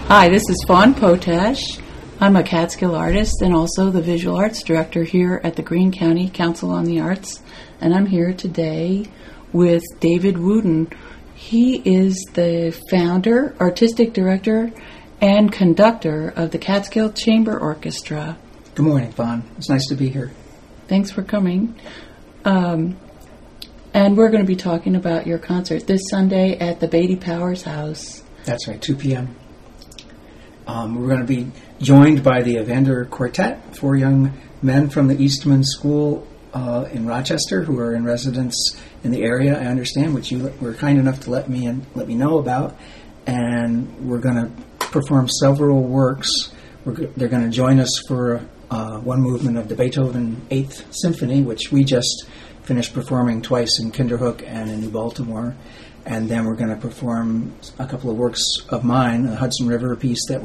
Hi, this is Fawn Potash. I'm a Catskill artist and also the visual arts director here at the Greene County Council on the Arts. And I'm here today with David Wooten. He is the founder, artistic director, and conductor of the Catskill Chamber Orchestra. Good morning, Fawn. It's nice to be here. Thanks for coming. And we're going to be talking about your concert this Sunday at the Beatty Powers House. That's right, 2 p.m. We're going to be joined by the Evander Quartet, 4 young men from the Eastman School in Rochester who are in residence in the area, I understand, which you were kind enough to let me know about. And we're going to perform several works. They're going to join us for one movement of the Beethoven 8th Symphony, which we just finished performing twice in Kinderhook and in New Baltimore. And then we're going to perform a couple of works of mine, the Hudson River piece that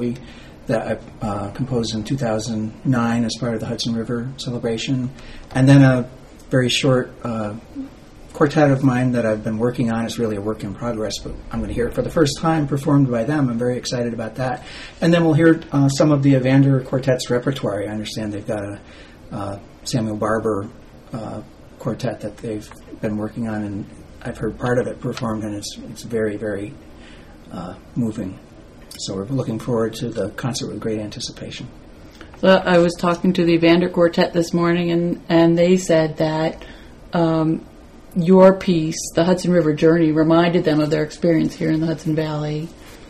I composed in 2009 as part of the Hudson River celebration. And then a very short quartet of mine that I've been working on. Is really a work in progress, but I'm going to hear it for the first time performed by them. I'm very excited about that. And then we'll hear some of the Evander Quartet's repertoire. I understand they've got a Samuel Barber quartet that they've been working on, and I've heard part of it performed, and it's very, very moving. So we're looking forward to the concert with great anticipation. So I was talking to the Evander Quartet this morning, and they said that your piece, the Hudson River Journey, reminded them of their experience here in the Hudson Valley.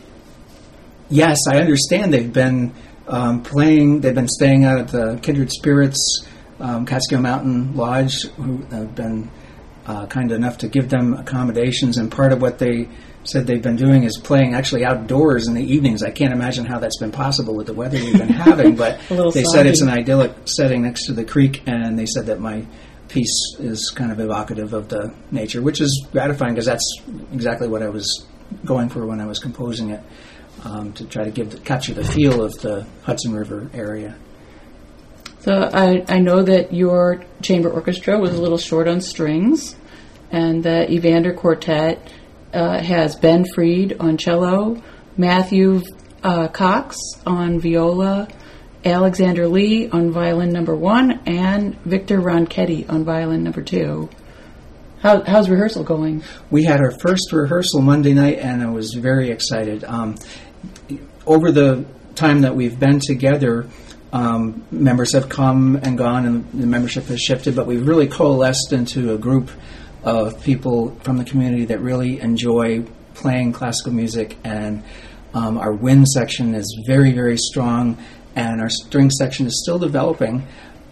Yes, I understand they've been playing. They've been staying out at the Kindred Spirits Catskill Mountain Lodge, who have been kind enough to give them accommodations, and part of what they said they've been doing is playing actually outdoors in the evenings. I can't imagine how that's been possible with the weather we've been having, but they said it's an idyllic setting next to the creek, and they said that my piece is kind of evocative of the nature, which is gratifying because that's exactly what I was going for when I was composing it, to try to capture the feel of the Hudson River area. So I know that your chamber orchestra was a little short on strings, and the Evander Quartet has Ben Freed on cello, Matthew Cox on viola, Alexander Lee on violin number 1, and Victor Ronchetti on violin number 2. How's rehearsal going? We had our first rehearsal Monday night, and I was very excited. Over the time that we've been together, members have come and gone, and the membership has shifted, but we've really coalesced into a group of people from the community that really enjoy playing classical music, and our wind section is very, very strong, and our string section is still developing,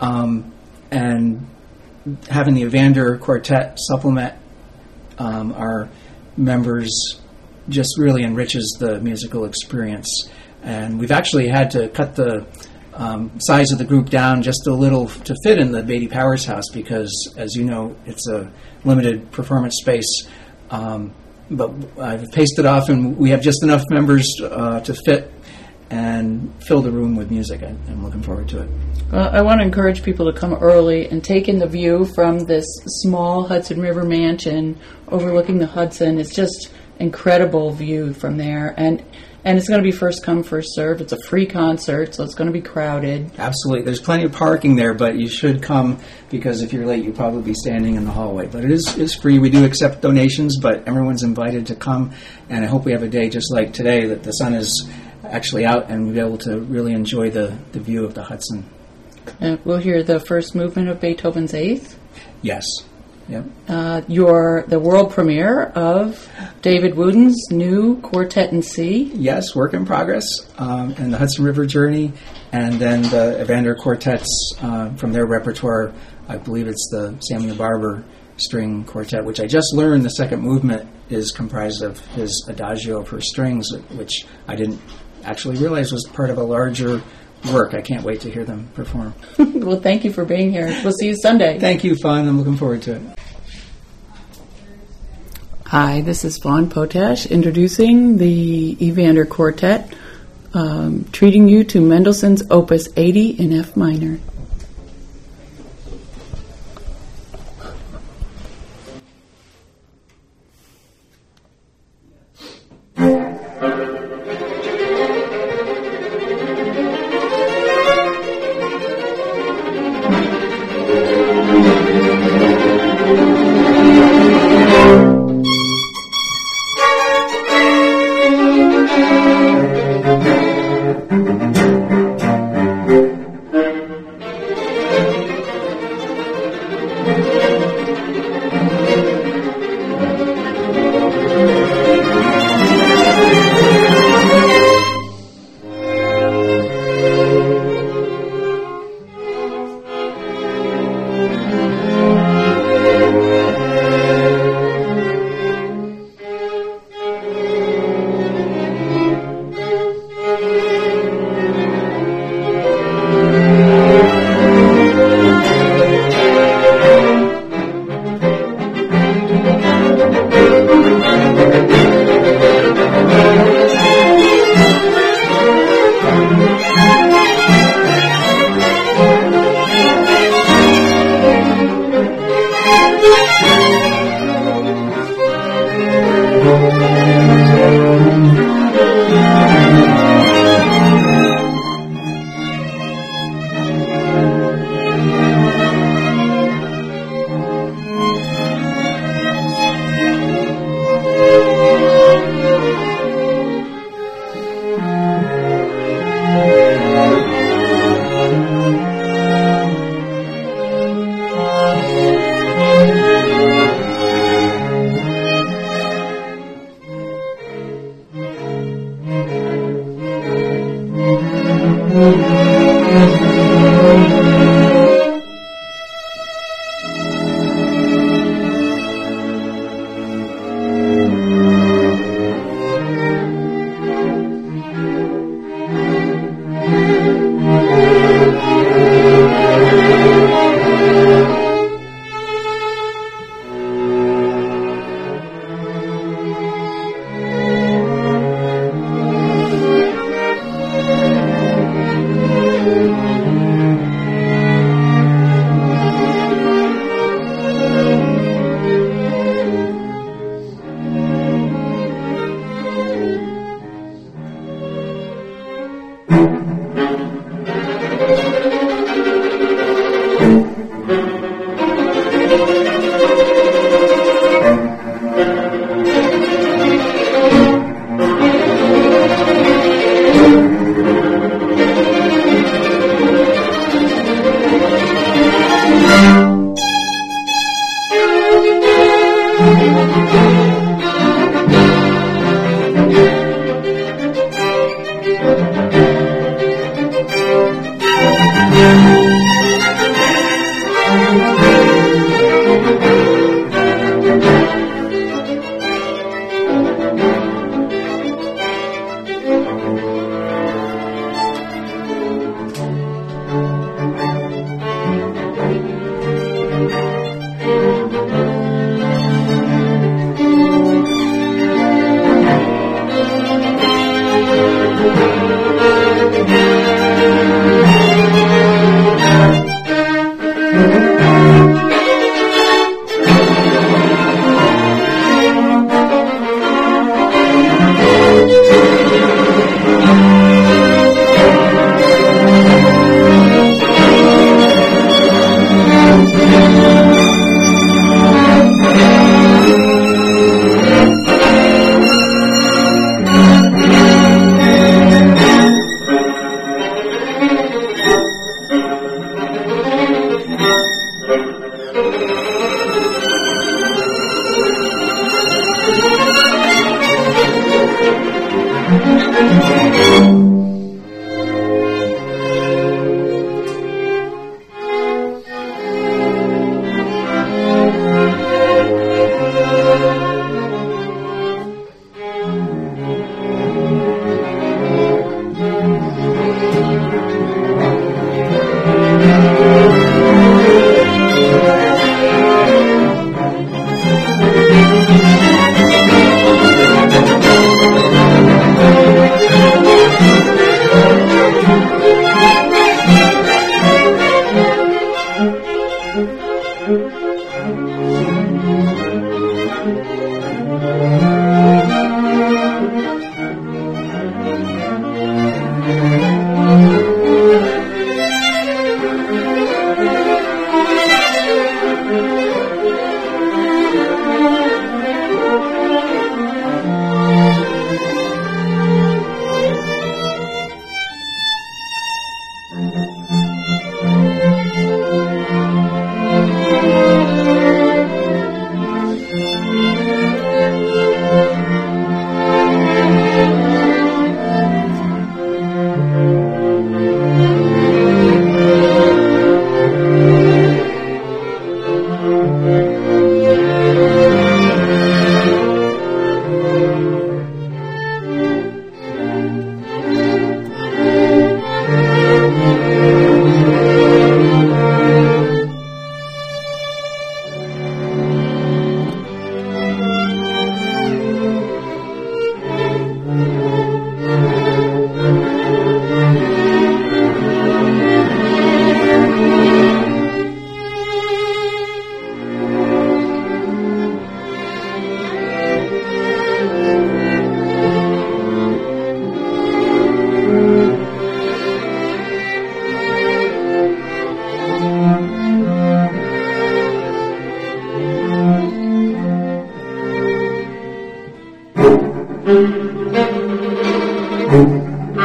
and having the Evander Quartet supplement our members just really enriches the musical experience. And we've actually had to cut the size of the group down just a little to fit in the Beatty Powers House because, as you know, it's a limited performance space. But I've paced it off, and we have just enough members to fit and fill the room with music. I'm looking forward to it. I want to encourage people to come early and take in the view from this small Hudson River mansion overlooking the Hudson. It's just incredible view from there, and it's going to be first come, first served. It's a free concert, so it's going to be crowded. Absolutely. There's plenty of parking there, but you should come because if you're late, you'll probably be standing in the hallway. But it is free. We do accept donations, but everyone's invited to come, and I hope we have a day just like today that the sun is actually out and we'll be able to really enjoy the view of the Hudson. We'll hear the first movement of Beethoven's 8th. Yes. Yep. The world premiere of David Wooten's new Quartet in C. Yes, work in progress, and the Hudson River Journey, and then the Evander Quartet's from their repertoire. I believe it's the Samuel Barber string quartet, which I just learned the second movement is comprised of his Adagio for strings, which I didn't actually realize was part of a larger work. I can't wait to hear them perform. Well, thank you for being here. We'll see you Sunday. Thank you, Fawn. I'm looking forward to it. Hi, this is Fawn Potash introducing the Evander Quartet, treating you to Mendelssohn's Opus 80 in F minor.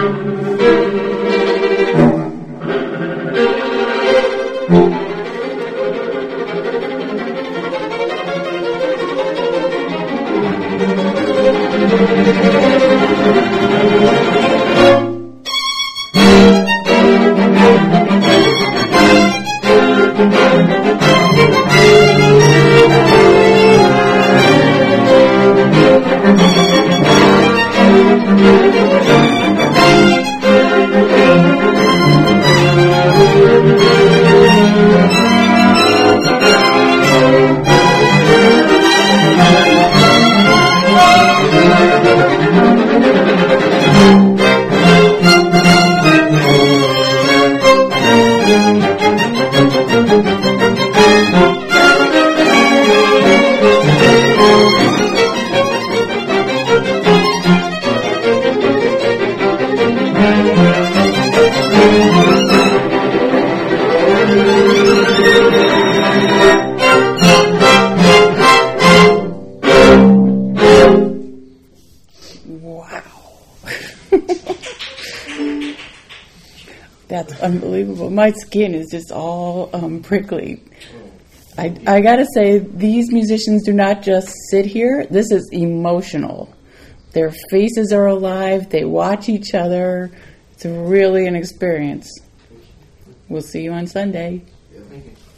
That's unbelievable. My skin is just all prickly. I gotta say, these musicians do not just sit here. This is emotional. Their faces are alive. They watch each other. It's really an experience. We'll see you on Sunday. Yeah, thank you.